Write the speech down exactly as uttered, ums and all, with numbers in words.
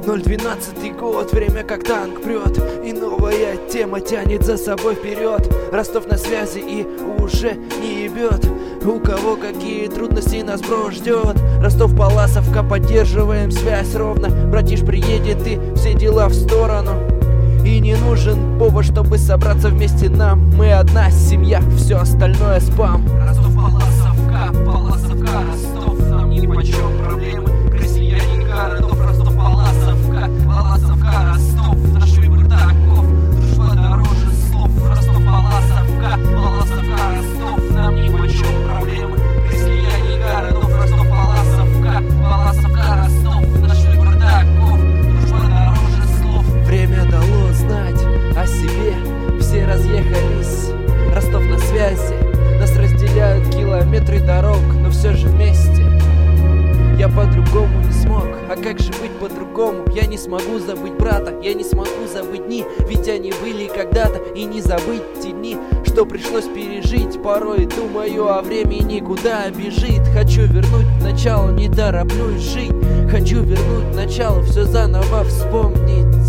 ноль двенадцатый год, время как танк прет, и новая тема тянет за собой вперед. Ростов на связи и уже не ебет. У кого какие трудности, нас бро ждет. Ростов-Палласовка, поддерживаем связь ровно. Братиш приедет и все дела в сторону. И не нужен повод, чтобы собраться вместе нам. Мы одна семья, все остальное спам. Ростов-Палласовка, Палласовка, Ростов, нам нипочем проблемы. Крестьяне городов, Ростов-Палласовка, Палласовка, Ростов, наш выбор таков. Дружба дороже слов. Ростов-Палласовка, Палласовка, Ростов, нам нипочем проблемы. Крестьяне городов, Ростов-Палласовка, Палласовка, Ростов, наш выбор таков. Дружба дороже слов. Время дало знать о себе, все разъехались. Ростов на связи, нас разделяют километры дорог, но все же вместе. Я по-другому не смог, а как же быть по-другому? Я не смогу забыть брата, я не смогу забыть дни, ведь они были когда-то, и не забыть те дни, что пришлось пережить. Порой думаю о времени, куда бежит. Хочу вернуть начало, не тороплюсь жить. Хочу вернуть начало, все заново вспомнить.